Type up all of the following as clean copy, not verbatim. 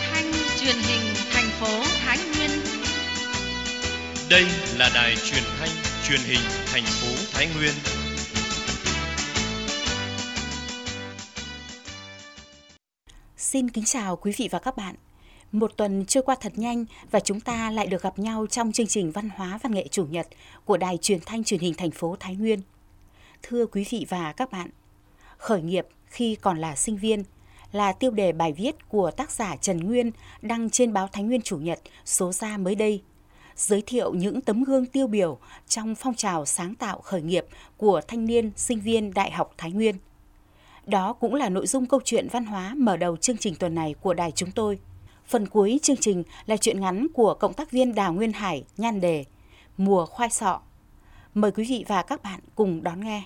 thanh truyền hình thành phố Thái Nguyên. Đây là đài truyền thanh truyền hình thành phố Thái Nguyên. Xin kính chào quý vị và các bạn. Một tuần trôi qua thật nhanh và chúng ta lại được gặp nhau trong chương trình Văn hóa Văn nghệ Chủ nhật của đài truyền thanh truyền hình thành phố Thái Nguyên. Thưa quý vị và các bạn, khởi nghiệp khi còn là sinh viên là tiêu đề bài viết của tác giả Trần Nguyên đăng trên báo Thái Nguyên Chủ nhật số ra mới đây, giới thiệu những tấm gương tiêu biểu trong phong trào sáng tạo khởi nghiệp của thanh niên sinh viên Đại học Thái Nguyên. Đó cũng là nội dung câu chuyện văn hóa mở đầu chương trình tuần này của đài chúng tôi. Phần cuối chương trình là truyện ngắn của cộng tác viên Đào Nguyên Hải, nhan đề Mùa khoai sọ. Mời quý vị và các bạn cùng đón nghe.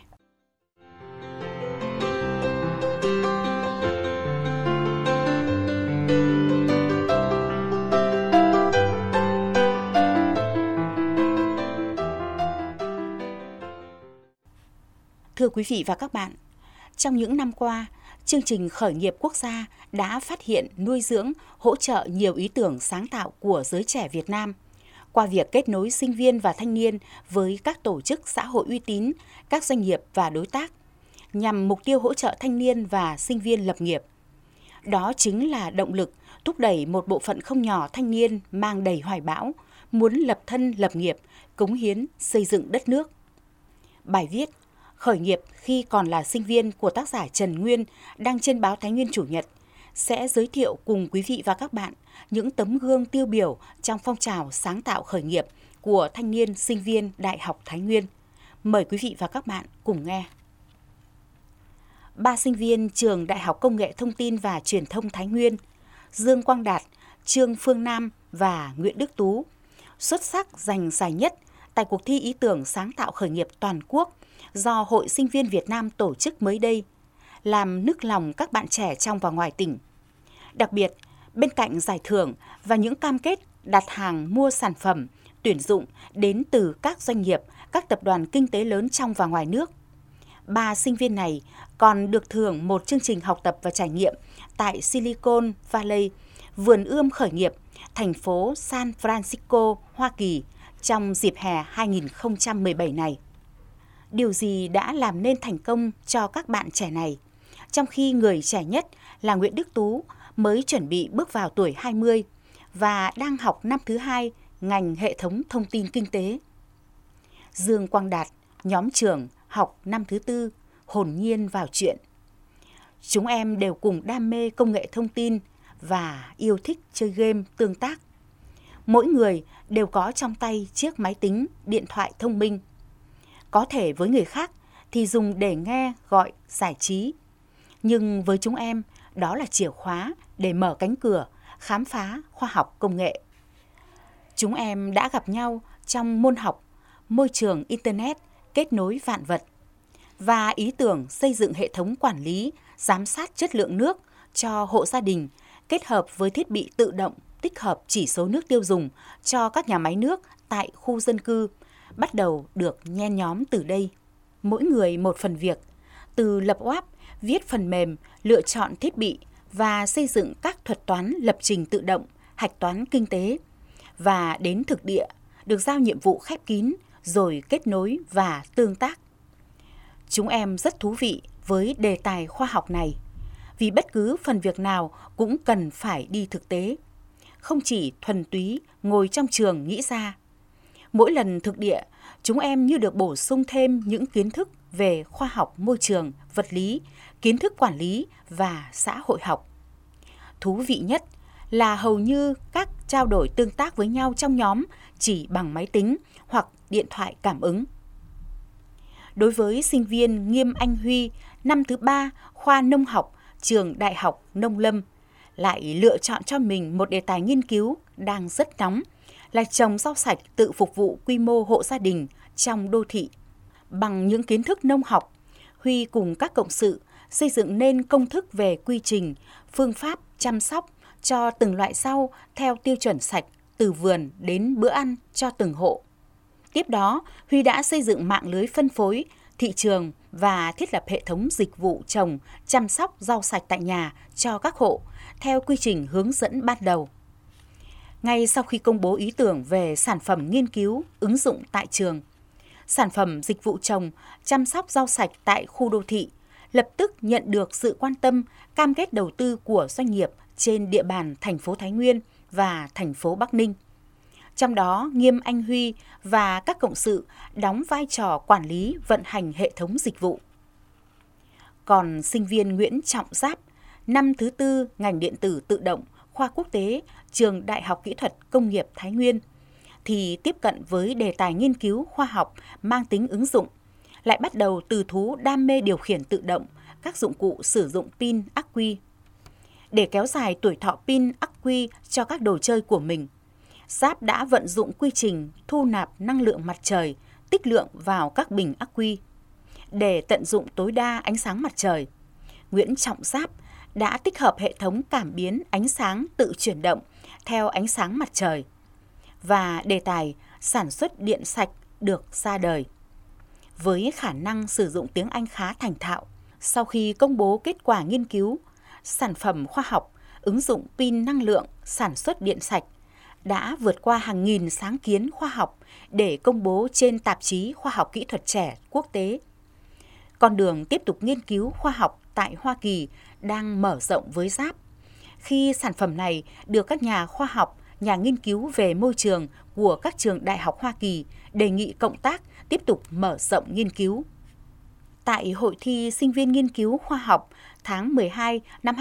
Thưa quý vị và các bạn, trong những năm qua, chương trình khởi nghiệp quốc gia đã phát hiện, nuôi dưỡng, hỗ trợ nhiều ý tưởng sáng tạo của giới trẻ Việt Nam qua việc kết nối sinh viên và thanh niên với các tổ chức xã hội uy tín, các doanh nghiệp và đối tác, nhằm mục tiêu hỗ trợ thanh niên và sinh viên lập nghiệp. Đó chính là động lực thúc đẩy một bộ phận không nhỏ thanh niên mang đầy hoài bão, muốn lập thân lập nghiệp, cống hiến, xây dựng đất nước. Bài viết Khởi nghiệp khi còn là sinh viên của tác giả Trần Nguyên đăng trên báo Thái Nguyên Chủ nhật sẽ giới thiệu cùng quý vị và các bạn những tấm gương tiêu biểu trong phong trào sáng tạo khởi nghiệp của thanh niên sinh viên Đại học Thái Nguyên. Mời quý vị và các bạn cùng nghe. 3 sinh viên trường Đại học Công nghệ Thông tin và Truyền thông Thái Nguyên, Dương Quang Đạt, Trương Phương Nam và Nguyễn Đức Tú, xuất sắc giành giải nhất tại cuộc thi ý tưởng sáng tạo khởi nghiệp toàn quốc do Hội Sinh viên Việt Nam tổ chức mới đây, làm nức lòng các bạn trẻ trong và ngoài tỉnh. Đặc biệt, bên cạnh giải thưởng và những cam kết đặt hàng mua sản phẩm, tuyển dụng đến từ các doanh nghiệp, các tập đoàn kinh tế lớn trong và ngoài nước, 3 sinh viên này còn được thưởng một chương trình học tập và trải nghiệm tại Silicon Valley, vườn ươm khởi nghiệp, thành phố San Francisco, Hoa Kỳ trong dịp hè 2017 này. Điều gì đã làm nên thành công cho các bạn trẻ này, trong khi người trẻ nhất là Nguyễn Đức Tú mới chuẩn bị bước vào tuổi 20 và đang học năm thứ 2 ngành hệ thống thông tin kinh tế. Dương Quang Đạt, nhóm trưởng, học năm thứ 4, hồn nhiên vào chuyện. Chúng em đều cùng đam mê công nghệ thông tin và yêu thích chơi game tương tác. Mỗi người đều có trong tay chiếc máy tính, điện thoại thông minh. Có thể với người khác thì dùng để nghe, gọi, giải trí. Nhưng với chúng em, đó là chìa khóa để mở cánh cửa, khám phá khoa học công nghệ. Chúng em đã gặp nhau trong môn học, môi trường Internet, kết nối vạn vật và ý tưởng xây dựng hệ thống quản lý, giám sát chất lượng nước cho hộ gia đình kết hợp với thiết bị tự động tích hợp chỉ số nước tiêu dùng cho các nhà máy nước tại khu dân cư bắt đầu được nhen nhóm từ đây. Mỗi người một phần việc, từ lập web, viết phần mềm, lựa chọn thiết bị và xây dựng các thuật toán lập trình tự động, hạch toán kinh tế, và đến thực địa được giao nhiệm vụ khép kín rồi kết nối và tương tác. Chúng em rất thú vị với đề tài khoa học này, vì bất cứ phần việc nào cũng cần phải đi thực tế, không chỉ thuần túy ngồi trong trường nghĩ ra. Mỗi lần thực địa, chúng em như được bổ sung thêm những kiến thức về khoa học môi trường, vật lý, kiến thức quản lý và xã hội học. Thú vị nhất là hầu như các trao đổi tương tác với nhau trong nhóm chỉ bằng máy tính hoặc điện thoại cảm ứng. Đối với sinh viên Nghiêm Anh Huy, năm thứ 3, khoa nông học, trường Đại học Nông Lâm, lại lựa chọn cho mình một đề tài nghiên cứu đang rất nóng là trồng rau sạch tự phục vụ quy mô hộ gia đình trong đô thị. Bằng những kiến thức nông học, Huy cùng các cộng sự xây dựng nên công thức về quy trình, phương pháp chăm sóc cho từng loại rau theo tiêu chuẩn sạch từ vườn đến bữa ăn cho từng hộ. Tiếp đó, Huy đã xây dựng mạng lưới phân phối, thị trường và thiết lập hệ thống dịch vụ trồng, chăm sóc rau sạch tại nhà cho các hộ theo quy trình hướng dẫn ban đầu. Ngay sau khi công bố ý tưởng về sản phẩm nghiên cứu, ứng dụng tại trường, sản phẩm dịch vụ trồng, chăm sóc rau sạch tại khu đô thị lập tức nhận được sự quan tâm, cam kết đầu tư của doanh nghiệp trên địa bàn thành phố Thái Nguyên và thành phố Bắc Ninh. Trong đó, Nghiêm Anh Huy và các cộng sự đóng vai trò quản lý vận hành hệ thống dịch vụ. Còn sinh viên Nguyễn Trọng Giáp, năm thứ 4 ngành điện tử tự động, khoa quốc tế, trường Đại học Kỹ thuật Công nghiệp Thái Nguyên, thì tiếp cận với đề tài nghiên cứu khoa học mang tính ứng dụng, lại bắt đầu từ thú đam mê điều khiển tự động các dụng cụ sử dụng pin ắc quy. Để kéo dài tuổi thọ pin ắc quy cho các đồ chơi của mình, Giáp đã vận dụng quy trình thu nạp năng lượng mặt trời tích lượng vào các bình ắc quy. Để tận dụng tối đa ánh sáng mặt trời, Nguyễn Trọng Giáp đã tích hợp hệ thống cảm biến ánh sáng tự chuyển động theo ánh sáng mặt trời, và đề tài sản xuất điện sạch được ra đời. Với khả năng sử dụng tiếng Anh khá thành thạo, sau khi công bố kết quả nghiên cứu, sản phẩm khoa học ứng dụng pin năng lượng sản xuất điện sạch đã vượt qua hàng nghìn sáng kiến khoa học để công bố trên tạp chí Khoa học Kỹ thuật trẻ quốc tế. Con đường tiếp tục nghiên cứu khoa học tại Hoa Kỳ đang mở rộng với Giáp, khi sản phẩm này được các nhà khoa học, nhà nghiên cứu về môi trường của các trường đại học Hoa Kỳ đề nghị cộng tác tiếp tục mở rộng nghiên cứu. Tại hội thi sinh viên nghiên cứu khoa học tháng 12 năm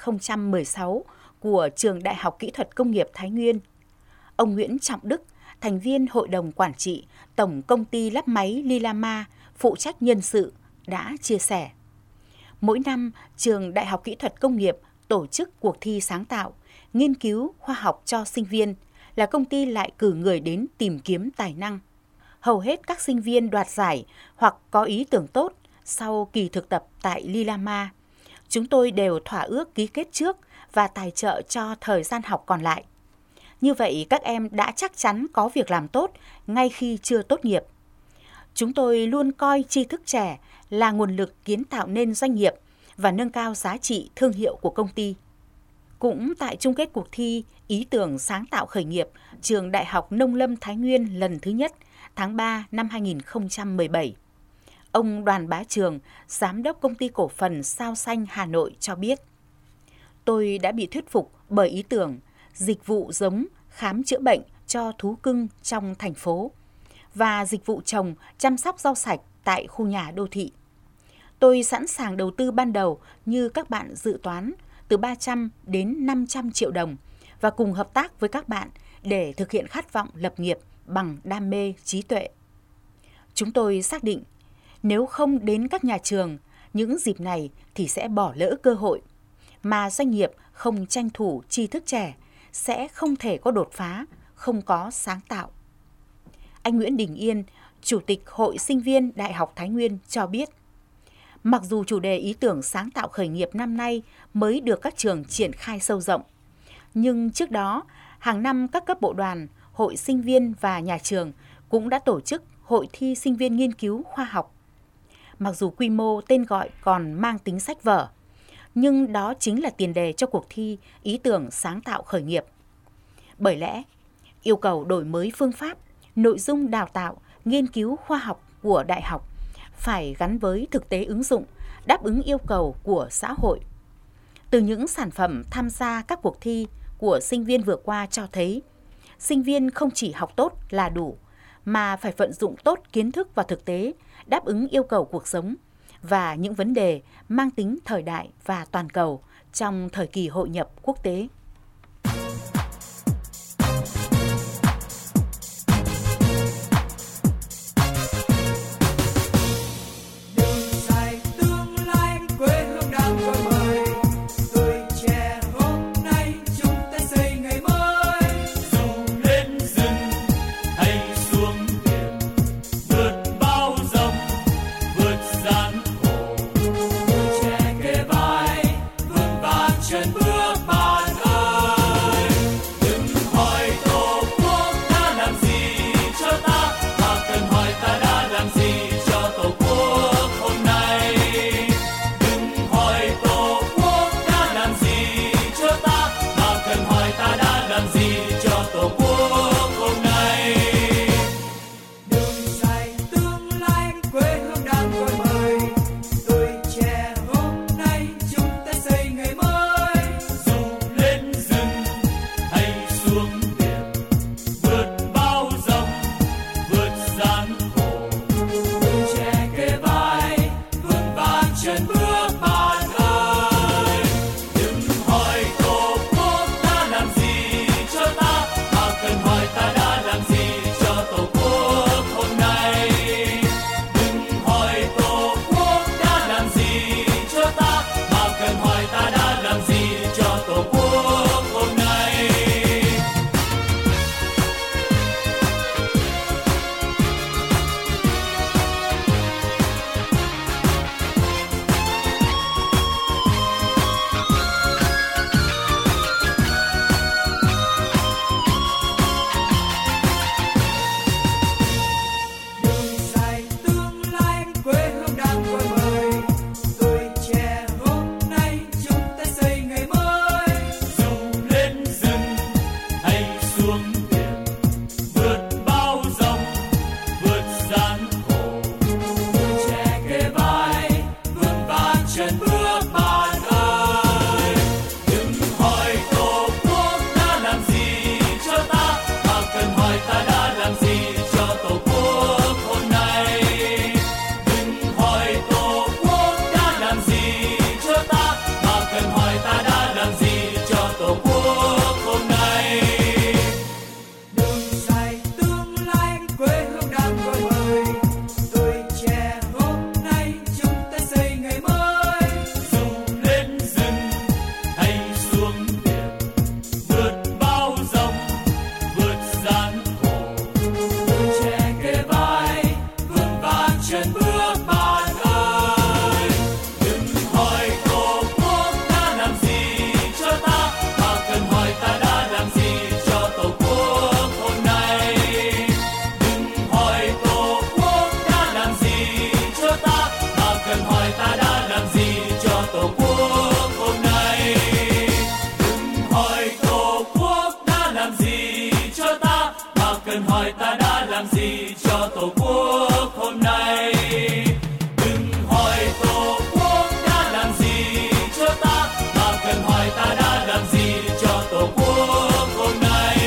2016 của trường Đại học Kỹ thuật Công nghiệp Thái Nguyên, ông Nguyễn Trọng Đức, thành viên Hội đồng Quản trị Tổng Công ty Lắp máy Lilama, phụ trách nhân sự, đã chia sẻ. Mỗi năm, trường Đại học Kỹ thuật Công nghiệp tổ chức cuộc thi sáng tạo, nghiên cứu khoa học cho sinh viên, là công ty lại cử người đến tìm kiếm tài năng. Hầu hết các sinh viên đoạt giải hoặc có ý tưởng tốt sau kỳ thực tập tại Lilama, chúng tôi đều thỏa ước ký kết trước và tài trợ cho thời gian học còn lại. Như vậy, các em đã chắc chắn có việc làm tốt ngay khi chưa tốt nghiệp. Chúng tôi luôn coi tri thức trẻ là nguồn lực kiến tạo nên doanh nghiệp và nâng cao giá trị thương hiệu của công ty. Cũng tại chung kết cuộc thi Ý tưởng sáng tạo khởi nghiệp trường Đại học Nông lâm Thái Nguyên lần thứ nhất tháng 3 năm 2017, ông Đoàn Bá Trường, Giám đốc Công ty Cổ phần Sao Xanh Hà Nội cho biết: "Tôi đã bị thuyết phục bởi ý tưởng dịch vụ giống khám chữa bệnh cho thú cưng trong thành phố và dịch vụ trồng chăm sóc rau sạch tại khu nhà đô thị. Tôi sẵn sàng đầu tư ban đầu như các bạn dự toán từ 300 đến 500 triệu đồng và cùng hợp tác với các bạn để thực hiện khát vọng lập nghiệp bằng đam mê trí tuệ. Chúng tôi xác định nếu không đến các nhà trường những dịp này thì sẽ bỏ lỡ cơ hội, mà doanh nghiệp không tranh thủ tri thức trẻ sẽ không thể có đột phá, không có sáng tạo." Anh Nguyễn Đình Yên, Chủ tịch Hội Sinh viên Đại học Thái Nguyên cho biết, mặc dù chủ đề ý tưởng sáng tạo khởi nghiệp năm nay mới được các trường triển khai sâu rộng, nhưng trước đó, hàng năm các cấp bộ đoàn, hội sinh viên và nhà trường cũng đã tổ chức hội thi sinh viên nghiên cứu khoa học. Mặc dù quy mô tên gọi còn mang tính sách vở, nhưng đó chính là tiền đề cho cuộc thi ý tưởng sáng tạo khởi nghiệp. Bởi lẽ, yêu cầu đổi mới phương pháp, nội dung đào tạo, nghiên cứu khoa học của đại học phải gắn với thực tế ứng dụng, đáp ứng yêu cầu của xã hội. Từ những sản phẩm tham gia các cuộc thi của sinh viên vừa qua cho thấy, sinh viên không chỉ học tốt là đủ, mà phải vận dụng tốt kiến thức vào thực tế, đáp ứng yêu cầu cuộc sống và những vấn đề mang tính thời đại và toàn cầu trong thời kỳ hội nhập quốc tế. Chân bước bàn ơi. làm gì cho tổ quốc hôm nay. Đường dài tương lai quê hương đang gọi mời, tuổi trẻ hôm nay chúng ta xây ngày mới. Dù lên rừng hay xuống biển, vượt bao dòng, vượt gian khổ, Tuổi trẻ kề vai vững vàng chân bước bạn ơi. đừng hỏi tổ quốc ta làm gì cho ta, mà cần hỏi ta đã làm gì cho tổ quốc hôm nay. Đừng hỏi tổ quốc đã làm gì cho ta, mà cần hỏi ta đã làm gì cho tổ quốc hôm nay. Đường dài tương lai quê hương đang gọi mời, tuổi trẻ hôm nay chúng ta xây ngày mới. Dù lên rừng hay xuống biển, vượt bao dòng, vượt gian khổ, Tuổi trẻ kề vai vững vàng chân bước bạn ơi. đừng hỏi tổ quốc đã làm gì cho ta, mà cần hỏi ta đã làm gì cho tổ quốc hôm nay. Đừng hỏi tổ quốc đã làm gì cho ta, mà cần hỏi ta đã làm gì cho tổ quốc hôm nay. Đường dài tương lai quê hương đang gọi mời, tuổi trẻ hôm nay chúng ta xây ngày mới. Dù lên rừng hay xuống biển, vượt bao dòng, vượt gian khổ, Tuổi trẻ kề vai vững vàng chân bước bạn ơi. đừng hỏi tổ quốc đã làm gì cho ta, mà cần hỏi ta đã làm gì cho tổ quốc hôm nay. Đừng hỏi tổ quốc đã làm gì cho ta, mà cần hỏi ta đã làm gì cho tổ quốc hôm nay. Đừng hỏi tổ quốc đã làm gì cho ta, mà cần hỏi ta đã làm gì cho tổ quốc hôm nay. Đừng hỏi tổ quốc đã làm gì cho ta, mà cần hỏi ta đã làm gì cho tổ quốc hôm nay.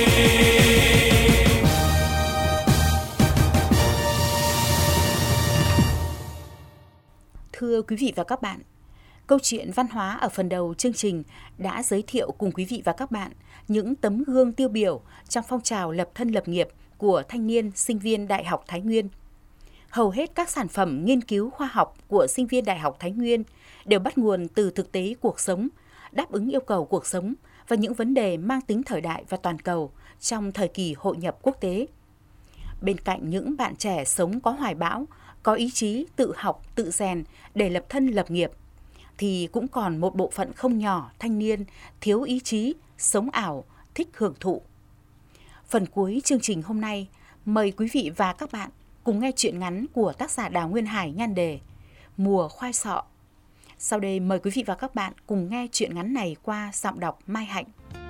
Thưa quý vị và các bạn, câu chuyện văn hóa ở phần đầu chương trình đã giới thiệu cùng quý vị và các bạn những tấm gương tiêu biểu trong phong trào lập thân lập nghiệp của thanh niên sinh viên Đại học Thái Nguyên. Hầu hết các sản phẩm nghiên cứu khoa học của sinh viên Đại học Thái Nguyên đều bắt nguồn từ thực tế cuộc sống, đáp ứng yêu cầu cuộc sống và những vấn đề mang tính thời đại và toàn cầu trong thời kỳ hội nhập quốc tế. Bên cạnh những bạn trẻ sống có hoài bão, có ý chí tự học, tự rèn để lập thân lập nghiệp, thì cũng còn một bộ phận không nhỏ thanh niên thiếu ý chí, sống ảo, thích hưởng thụ. Phần cuối chương trình hôm nay, mời quý vị và các bạn cùng nghe truyện ngắn của tác giả Đào Nguyên Hải nhan đề Mùa khoai sọ. Sau đây mời quý vị và các bạn cùng nghe truyện ngắn này qua giọng đọc Mai Hạnh.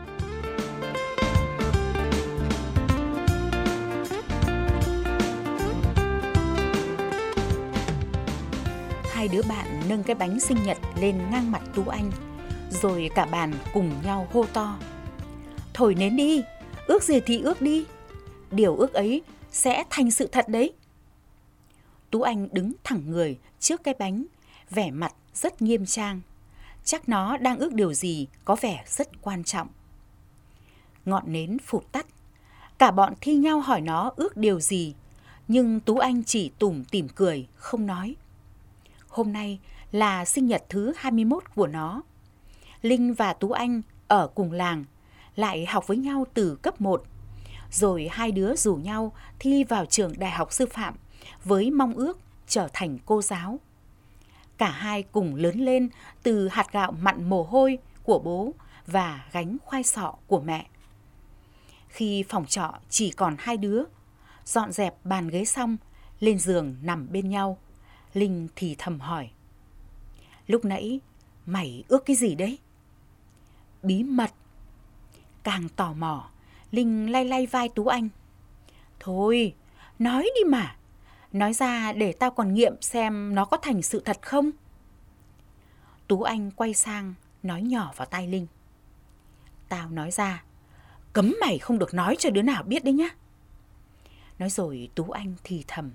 Hai đứa bạn nâng cái bánh sinh nhật lên ngang mặt Tú Anh, rồi cả bàn cùng nhau hô to: "Thổi nến đi, ước gì thì ước đi, điều ước ấy sẽ thành sự thật đấy." Tú Anh đứng thẳng người trước cái bánh, vẻ mặt rất nghiêm trang. Chắc nó đang ước điều gì có vẻ rất quan trọng. Ngọn nến phụt tắt, cả bọn thi nhau hỏi nó ước điều gì, nhưng Tú Anh chỉ tủm tỉm cười, không nói. Hôm nay là sinh nhật thứ 21 của nó. Linh và Tú Anh ở cùng làng, lại học với nhau từ cấp 1. Rồi hai đứa rủ nhau thi vào trường Đại học Sư phạm với mong ước trở thành cô giáo. Cả hai cùng lớn lên từ hạt gạo mặn mồ hôi của bố và gánh khoai sọ của mẹ. Khi phòng trọ chỉ còn hai đứa, dọn dẹp bàn ghế xong, lên giường nằm bên nhau, Linh thì thầm hỏi: "Lúc nãy mày ước cái gì đấy?" "Bí mật." Càng tò mò, Linh lay lay vai Tú Anh. Thôi, nói đi mà. Nói ra để tao còn nghiệm xem nó có thành sự thật không. Tú Anh quay sang nói nhỏ vào tai Linh. Tao nói ra, cấm mày không được nói cho đứa nào biết đấy nhá. Nói rồi Tú Anh thì thầm.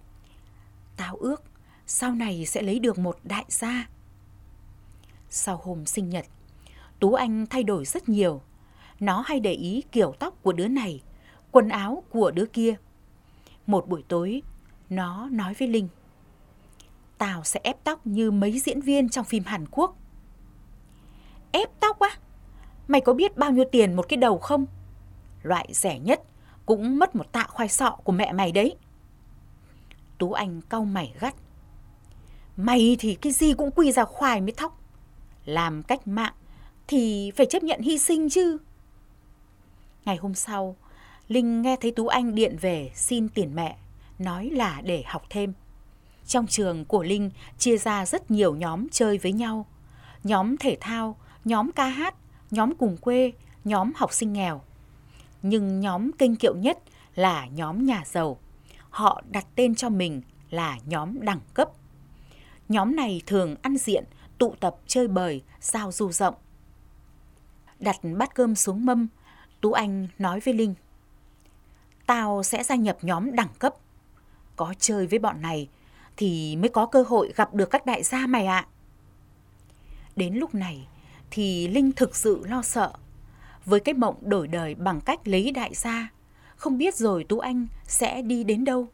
Tao ước sau này sẽ lấy được một đại gia. Sau hôm sinh nhật, Tú Anh thay đổi rất nhiều. Nó hay để ý kiểu tóc của đứa này, quần áo của đứa kia. Một buổi tối, nó nói với Linh. Tao sẽ ép tóc như mấy diễn viên trong phim Hàn Quốc. Ép tóc á? Mày có biết bao nhiêu tiền một cái đầu không? Loại rẻ nhất cũng mất một tạ khoai sọ của mẹ mày đấy. Tú Anh cau mày gắt. Mày thì cái gì cũng quy ra khoai mới thóc. Làm cách mạng thì phải chấp nhận hy sinh chứ. Ngày hôm sau, Linh nghe thấy Tú Anh điện về xin tiền mẹ, nói là để học thêm. Trong trường của Linh chia ra rất nhiều nhóm chơi với nhau. Nhóm thể thao, nhóm ca hát, nhóm cùng quê, nhóm học sinh nghèo. Nhưng nhóm kinh kiệu nhất là nhóm nhà giàu. Họ đặt tên cho mình là nhóm đẳng cấp. Nhóm này thường ăn diện, tụ tập chơi bời, giao du rộng. Đặt bát cơm xuống mâm, Tú Anh nói với Linh. Tao sẽ gia nhập nhóm đẳng cấp. Có chơi với bọn này thì mới có cơ hội gặp được các đại gia mày ạ. Đến lúc này thì Linh thực sự lo sợ. Với cái mộng đổi đời bằng cách lấy đại gia, không biết rồi Tú Anh sẽ đi đến đâu.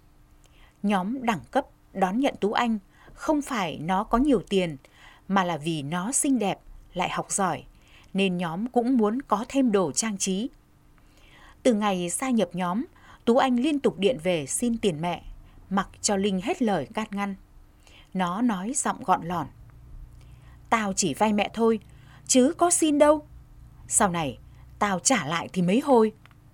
Nhóm đẳng cấp đón nhận Tú Anh không phải nó có nhiều tiền, mà là vì nó xinh đẹp, lại học giỏi, nên nhóm cũng muốn có thêm đồ trang trí. Từ ngày gia nhập nhóm, Tú Anh liên tục điện về xin tiền mẹ, mặc cho Linh hết lời can ngăn. Nó nói giọng gọn lỏn. Tao chỉ vay mẹ thôi, chứ có xin đâu. Sau này, tao trả lại thì mấy hồi.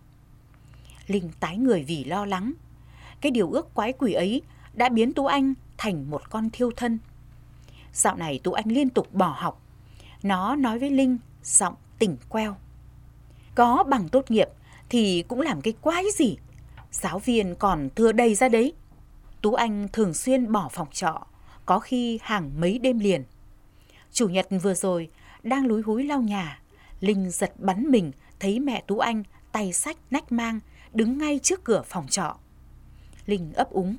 Linh tái người vì lo lắng. Cái điều ước quái quỷ ấy đã biến Tú Anh thành một con thiêu thân. Dạo này Tú Anh liên tục bỏ học. Nó nói với Linh giọng tỉnh queo. Có bằng tốt nghiệp thì cũng làm cái quái gì. Giáo viên còn thừa đầy ra đấy. Tú Anh thường xuyên bỏ phòng trọ, có khi hàng mấy đêm liền. Chủ nhật vừa rồi, đang lúi húi lau nhà, Linh giật bắn mình thấy mẹ Tú Anh tay xách nách mang đứng ngay trước cửa phòng trọ. Linh ấp úng.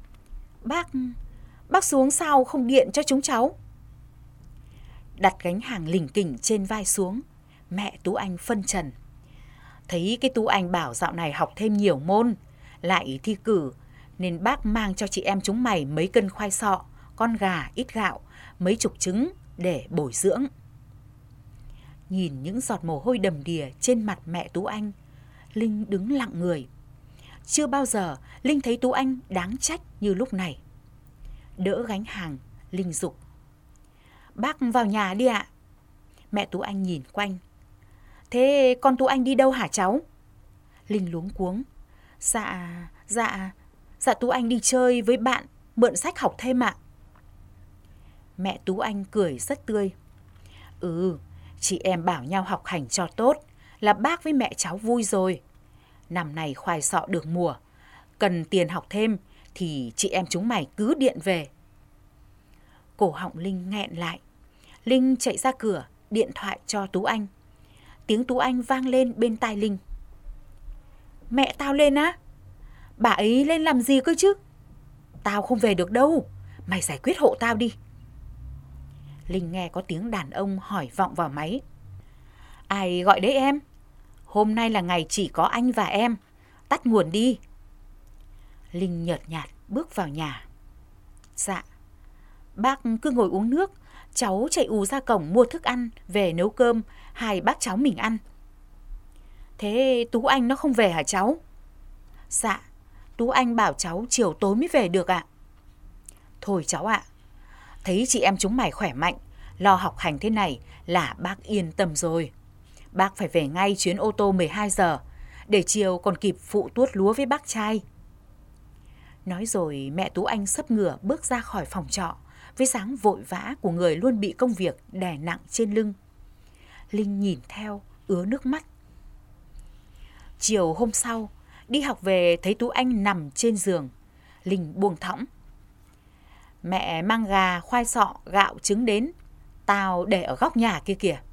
Bác xuống sao không điện cho chúng cháu? Đặt gánh hàng lỉnh kỉnh trên vai xuống, mẹ Tú Anh phân trần. Thấy cái Tú Anh bảo dạo này học thêm nhiều môn, lại thi cử, nên bác mang cho chị em chúng mày mấy cân khoai sọ, con gà ít gạo, mấy chục trứng để bồi dưỡng. Nhìn những giọt mồ hôi đầm đìa trên mặt mẹ Tú Anh, Linh đứng lặng người. Chưa bao giờ Linh thấy Tú Anh đáng trách như lúc này. Đỡ gánh hàng, Linh giục. Bác vào nhà đi ạ. Mẹ Tú Anh nhìn quanh. Thế con Tú Anh đi đâu hả cháu? Linh luống cuống. Dạ Tú Anh đi chơi với bạn, mượn sách học thêm ạ. Mẹ Tú Anh cười rất tươi. Chị em bảo nhau học hành cho tốt là bác với mẹ cháu vui rồi. Năm này khoai sọ được mùa, cần tiền học thêm thì chị em chúng mày cứ điện về. Cổ họng Linh nghẹn lại. Linh chạy ra cửa, điện thoại cho Tú Anh. Tiếng Tú Anh vang lên bên tai Linh. Mẹ tao lên á? Bà ấy lên làm gì cơ chứ? Tao không về được đâu, mày giải quyết hộ tao đi. Linh nghe có tiếng đàn ông hỏi vọng vào máy. Ai gọi đấy em? Hôm nay là ngày chỉ có anh và em. Tắt nguồn đi. Linh nhợt nhạt bước vào nhà. Dạ. Bác cứ ngồi uống nước, cháu chạy ù ra cổng mua thức ăn về nấu cơm hai bác cháu mình ăn. Thế Tú Anh nó không về hả cháu? Dạ, Tú Anh bảo cháu chiều tối mới về được ạ. Thôi cháu ạ, thấy chị em chúng mày khỏe mạnh, lo học hành thế này là bác yên tâm rồi. Bác phải về ngay chuyến ô tô 12 giờ, để chiều còn kịp phụ tuốt lúa với bác trai. Nói rồi mẹ Tú Anh xấp ngửa bước ra khỏi phòng trọ, với dáng vội vã của người luôn bị công việc đè nặng trên lưng. Linh nhìn theo, ứa nước mắt. Chiều hôm sau, đi học về thấy Tú Anh nằm trên giường. Linh buông thõng. Mẹ mang gà, khoai sọ, gạo, trứng đến. Tao để ở góc nhà kia kìa.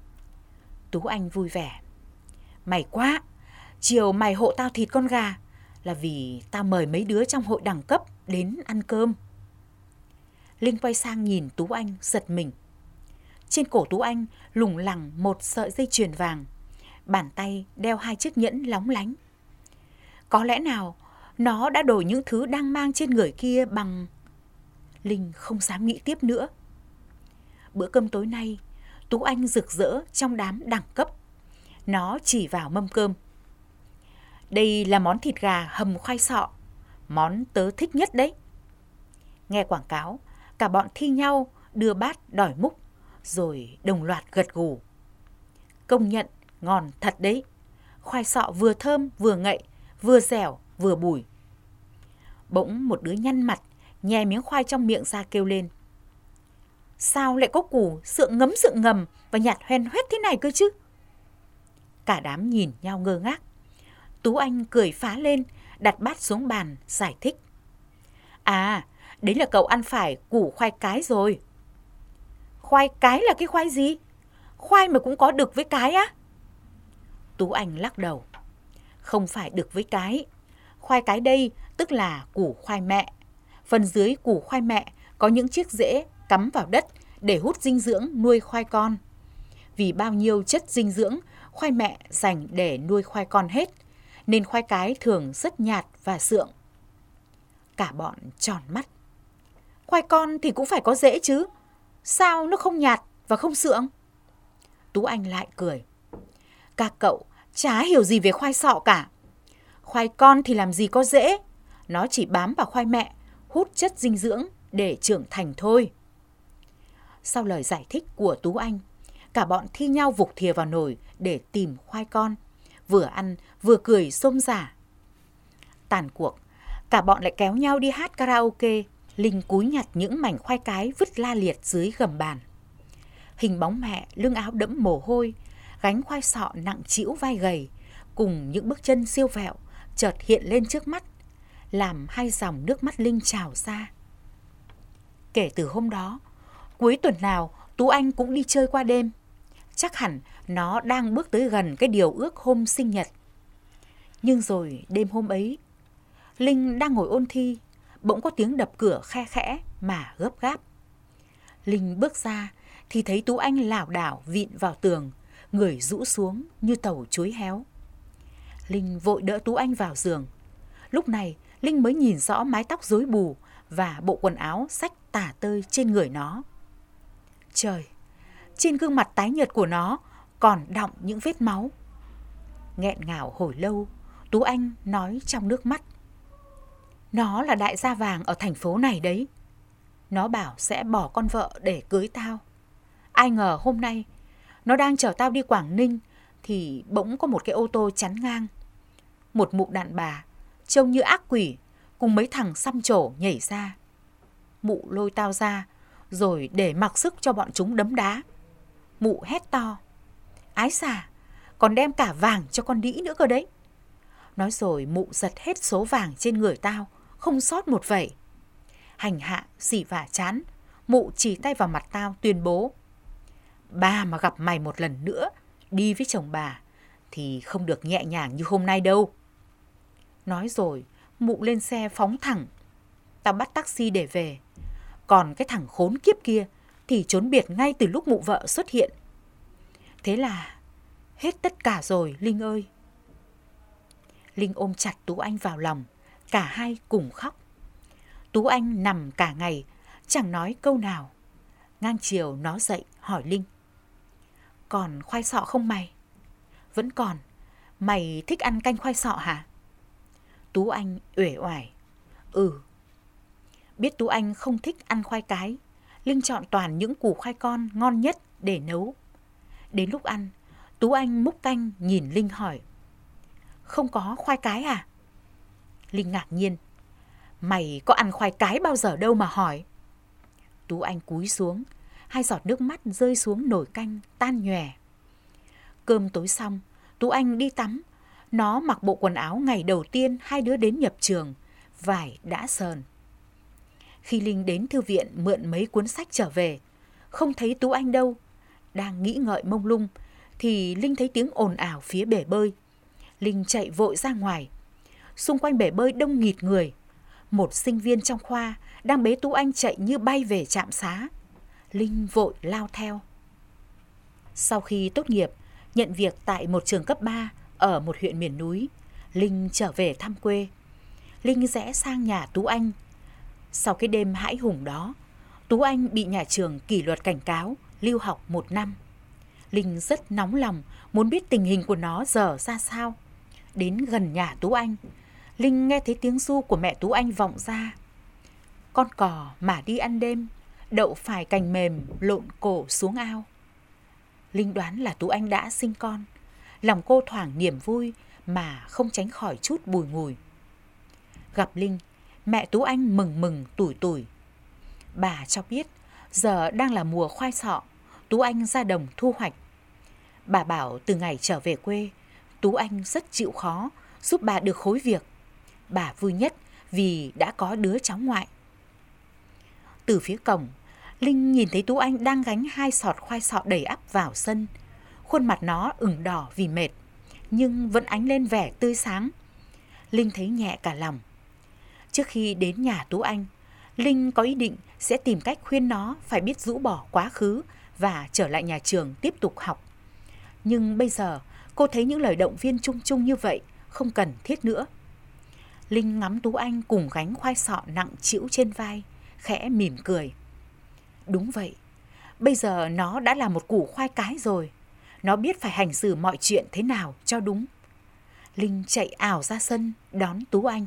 Tú Anh vui vẻ. May quá, chiều mày hộ tao thịt con gà là vì tao mời mấy đứa trong hội đẳng cấp đến ăn cơm. Linh quay sang nhìn Tú Anh giật mình. Trên cổ Tú Anh lủng lẳng một sợi dây chuyền vàng, bàn tay đeo 2 chiếc nhẫn lóng lánh. Có lẽ nào nó đã đổi những thứ đang mang trên người kia bằng... Linh không dám nghĩ tiếp nữa. Bữa cơm tối nay, Tú Anh rực rỡ trong đám đẳng cấp. Nó chỉ vào mâm cơm. Đây là món thịt gà hầm khoai sọ, món tớ thích nhất đấy. Nghe quảng cáo, cả bọn thi nhau đưa bát đòi múc, rồi đồng loạt gật gù. Công nhận ngon thật đấy. Khoai sọ vừa thơm vừa ngậy, vừa dẻo vừa bùi. Bỗng một đứa nhăn mặt, nhè miếng khoai trong miệng ra kêu lên. Sao lại có củ sượng ngầm và nhạt hoen hoét thế này cơ chứ? Cả đám nhìn nhau ngơ ngác. Tú Anh cười phá lên, đặt bát xuống bàn, giải thích. À, đấy là cậu ăn phải củ khoai cái rồi. Khoai cái là cái khoai gì? Khoai mà cũng có đực với cái á? Tú Anh lắc đầu. Không phải đực với cái. Khoai cái đây tức là củ khoai mẹ. Phần dưới củ khoai mẹ có những chiếc rễ cắm vào đất để hút dinh dưỡng nuôi khoai con. Vì bao nhiêu chất dinh dưỡng khoai mẹ dành để nuôi khoai con hết, nên khoai cái thường rất nhạt và sượng. Cả bọn tròn mắt. Khoai con thì cũng phải có rễ chứ, sao nó không nhạt và không sượng? Tú Anh lại cười. Các cậu chả hiểu gì về khoai sọ cả. Khoai con thì làm gì có rễ, nó chỉ bám vào khoai mẹ, hút chất dinh dưỡng để trưởng thành thôi. Sau lời giải thích của Tú Anh, cả bọn thi nhau vục thìa vào nồi để tìm khoai con, vừa ăn vừa cười rôm rả. Tàn cuộc, cả bọn lại kéo nhau đi hát karaoke. Linh cúi nhặt những mảnh khoai cái vứt la liệt dưới gầm bàn. Hình bóng mẹ lưng áo đẫm mồ hôi, gánh khoai sọ nặng trĩu vai gầy, cùng những bước chân siêu vẹo chợt hiện lên trước mắt, làm 2 dòng nước mắt Linh trào ra. Kể từ hôm đó, cuối tuần nào Tú Anh cũng đi chơi qua đêm. Chắc hẳn nó đang bước tới gần cái điều ước hôm sinh nhật. Nhưng rồi đêm hôm ấy, Linh đang ngồi ôn thi, bỗng có tiếng đập cửa khe khẽ mà gấp gáp. Linh bước ra thì thấy Tú Anh lảo đảo vịn vào tường, người rũ xuống như tàu chuối héo. Linh vội đỡ Tú Anh vào giường. Lúc này Linh mới nhìn rõ mái tóc rối bù và bộ quần áo xách tả tơi trên người nó. Trời, trên gương mặt tái nhợt của nó còn đọng những vết máu. Nghẹn ngào hồi lâu, Tú Anh nói trong nước mắt. Nó là đại gia vàng ở thành phố này đấy. Nó bảo sẽ bỏ con vợ để cưới tao. Ai ngờ hôm nay nó đang chở tao đi Quảng Ninh thì bỗng có một cái ô tô chắn ngang. Một mụ đàn bà trông như ác quỷ cùng mấy thằng xăm trổ nhảy ra. Mụ lôi tao ra rồi để mặc sức cho bọn chúng đấm đá. Mụ hét to. Ái xà, còn đem cả vàng cho con đĩ nữa cơ đấy. Nói rồi mụ giật hết số vàng trên người tao, không sót một vẩy. Hành hạ, xỉ vả chán, mụ chỉ tay vào mặt tao tuyên bố. Bà mà gặp mày một lần nữa, đi với chồng bà, thì không được nhẹ nhàng như hôm nay đâu. Nói rồi, mụ lên xe phóng thẳng. Tao bắt taxi để về. Còn cái thằng khốn kiếp kia thì trốn biệt ngay từ lúc mụ vợ xuất hiện. Thế là hết tất cả rồi, Linh ơi. Linh ôm chặt Tú Anh vào lòng, cả hai cùng khóc. Tú Anh nằm cả ngày, chẳng nói câu nào. Ngang chiều nó dậy hỏi Linh. Còn khoai sọ không mày? Vẫn còn. Mày thích ăn canh khoai sọ hả? Tú Anh uể oải. Ừ. Biết Tú Anh không thích ăn khoai cái, Linh chọn toàn những củ khoai con ngon nhất để nấu. Đến lúc ăn, Tú Anh múc canh nhìn Linh hỏi. Không có khoai cái à? Linh ngạc nhiên. Mày có ăn khoai cái bao giờ đâu mà hỏi. Tú Anh cúi xuống, 2 giọt nước mắt rơi xuống nồi canh tan nhòe. Cơm tối xong, Tú Anh đi tắm. Nó mặc bộ quần áo ngày đầu tiên hai đứa đến nhập trường, vải đã sờn. Khi Linh đến thư viện mượn mấy cuốn sách trở về, không thấy Tú Anh đâu. Đang nghĩ ngợi mông lung thì Linh thấy tiếng ồn ào phía bể bơi. Linh chạy vội ra ngoài. Xung quanh bể bơi đông nghịt người. Một sinh viên trong khoa đang bế Tú Anh chạy như bay về trạm xá. Linh vội lao theo. Sau khi tốt nghiệp, nhận việc tại một trường cấp 3 ở một huyện miền núi, Linh trở về thăm quê. Linh rẽ sang nhà Tú Anh. Sau cái đêm hãi hùng đó, Tú Anh bị nhà trường kỷ luật cảnh cáo, lưu học 1 năm. Linh rất nóng lòng, muốn biết tình hình của nó giờ ra sao. Đến gần nhà Tú Anh, Linh nghe thấy tiếng ru của mẹ Tú Anh vọng ra. Con cò mà đi ăn đêm, đậu phải cành mềm lộn cổ xuống ao. Linh đoán là Tú Anh đã sinh con. Lòng cô thoảng niềm vui mà không tránh khỏi chút bùi ngùi. Gặp Linh, mẹ Tú Anh mừng mừng tủi tủi. Bà cho biết giờ đang là mùa khoai sọ, Tú Anh ra đồng thu hoạch. Bà bảo từ ngày trở về quê, Tú Anh rất chịu khó, giúp bà được khối việc. Bà vui nhất vì đã có đứa cháu ngoại. Từ phía cổng, Linh nhìn thấy Tú Anh đang gánh 2 sọt khoai sọ đầy ắp vào sân. Khuôn mặt nó ửng đỏ vì mệt, nhưng vẫn ánh lên vẻ tươi sáng. Linh thấy nhẹ cả lòng. Trước khi đến nhà Tú Anh, Linh có ý định sẽ tìm cách khuyên nó phải biết rũ bỏ quá khứ và trở lại nhà trường tiếp tục học. Nhưng bây giờ cô thấy những lời động viên chung chung như vậy không cần thiết nữa. Linh ngắm Tú Anh cùng gánh khoai sọ nặng trĩu trên vai, khẽ mỉm cười. Đúng vậy, bây giờ nó đã là một củ khoai cái rồi. Nó biết phải hành xử mọi chuyện thế nào cho đúng. Linh chạy ảo ra sân đón Tú Anh.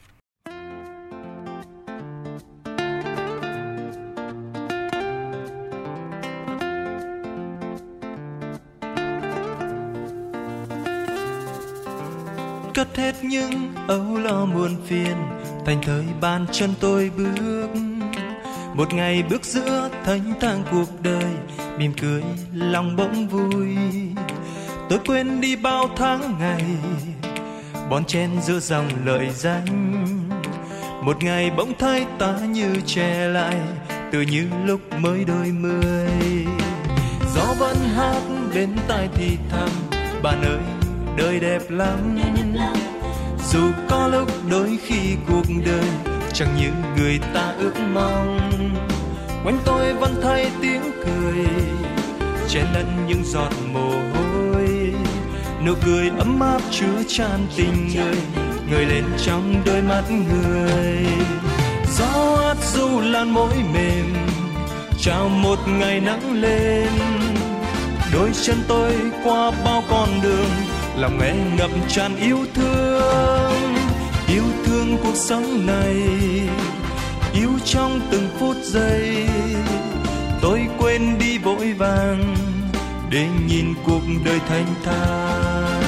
Cất hết những âu lo muôn phiền, thành thơi bàn chân tôi bước. Một ngày bước giữa thênh thang cuộc đời, mỉm cười lòng bỗng vui. Tôi quên đi bao tháng ngày, bon chen giữa dòng lợi danh. Một ngày bỗng thấy ta như trẻ lại, tựa như lúc mới đôi mươi. Gió vẫn hát bên tai thì thầm, bạn ơi đời đẹp lắm. Dù có lúc đôi khi cuộc đời chẳng như người ta ước mong, quanh tôi vẫn thấy tiếng cười chen lẫn những giọt mồ hôi. Nụ cười ấm áp chứa chan tình người, ngời lên trong đôi mắt người. Gió át du lan môi mềm, chào một ngày nắng lên. Đôi chân tôi qua bao con đường, lòng nghe ngập tràn yêu thương. Yêu thương cuộc sống này, yêu trong từng phút giây. Tôi quên đi vội vàng để nhìn cuộc đời thanh thang.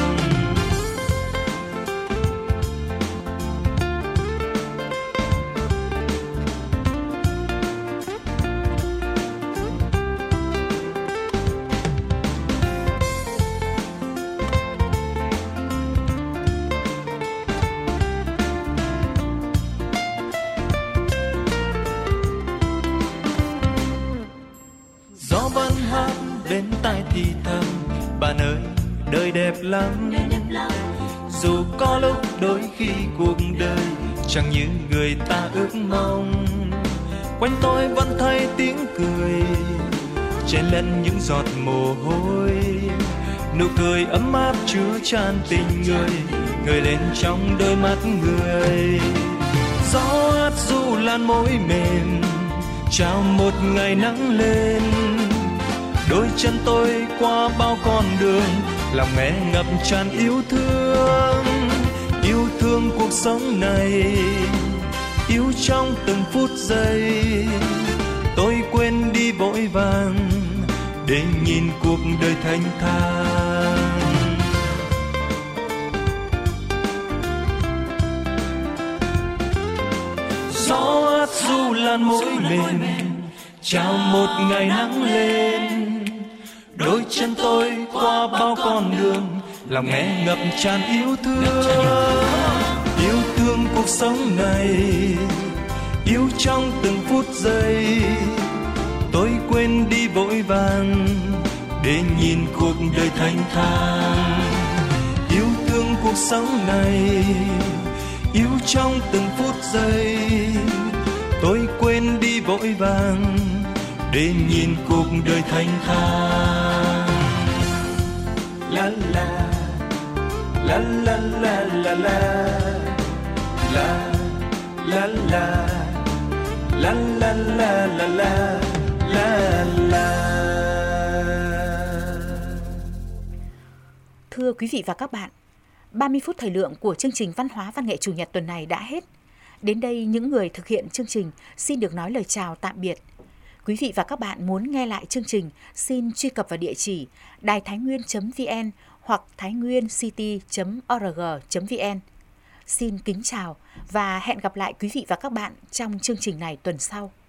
Gió vẫn hát bên tai thì thầm, bạn ơi đời đẹp lắm. Dù có lúc đôi khi cuộc đời chẳng như người ta ước mong, quanh tôi vẫn thấy tiếng cười chen lẫn những giọt mồ hôi. Nụ cười ấm áp chứa chan tình người, ngời lên trong đôi mắt người. Gió át du lan môi mềm, chào một ngày nắng lên. Đôi chân tôi qua bao con đường, lòng nghe ngập tràn yêu thương. Yêu thương cuộc sống này, yêu trong từng phút giây. Tôi quên đi vội vàng để nhìn cuộc đời thanh thang. Gió át du lan môi mềm, chào một ngày nắng lên. Đôi chân tôi qua bao con đường, lòng nghe ngập tràn yêu thương cuộc sống này, yêu trong từng phút giây. Tôi quên đi vội vàng để nhìn cuộc đời thanh thang. Yêu thương cuộc sống này, yêu trong từng phút giây. Tôi quên đi vội vàng để nhìn cuộc đời thanh thang. La la la la la la la la la la la la la la la la. Thưa quý vị và các bạn, 30 phút thời lượng của chương trình Văn hóa Văn nghệ Chủ nhật tuần này đã hết. Đến đây, những người thực hiện chương trình xin được nói lời chào tạm biệt. Quý vị và các bạn muốn nghe lại chương trình, xin truy cập vào địa chỉ đài-thái-nguyên.vn hoặc thainguyencity.org.vn. Xin kính chào và hẹn gặp lại quý vị và các bạn trong chương trình này tuần sau.